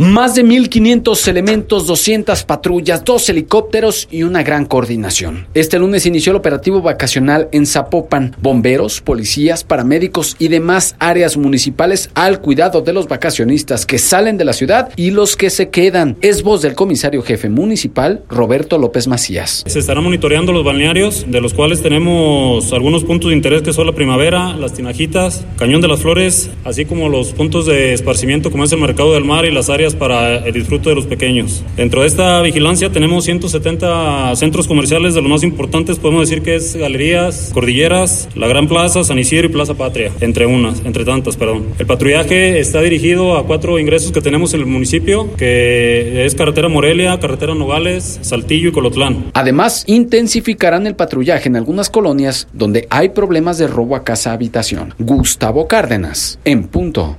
Más de 1,500 elementos, 200 patrullas, 2 helicópteros y una gran coordinación. Este lunes inició el operativo vacacional en Zapopan. Bomberos, policías, paramédicos y demás áreas municipales al cuidado de los vacacionistas que salen de la ciudad y los que se quedan. Es voz del comisario jefe municipal, Roberto López Macías. Se estarán monitoreando los balnearios, de los cuales tenemos algunos puntos de interés que son la Primavera, las Tinajitas, Cañón de las Flores, así como los puntos de esparcimiento como es el Mercado del Mar y las áreas para el disfrute de los pequeños. Dentro de esta vigilancia tenemos 170 centros comerciales, de los más importantes podemos decir que es Galerías, Cordilleras, La Gran Plaza, San Isidro y Plaza Patria, entre tantas. El patrullaje está dirigido a 4 ingresos que tenemos en el municipio, que es Carretera Morelia, Carretera Nogales, Saltillo y Colotlán. Además, intensificarán el patrullaje en algunas colonias donde hay problemas de robo a casa-habitación. Gustavo Cárdenas, en punto.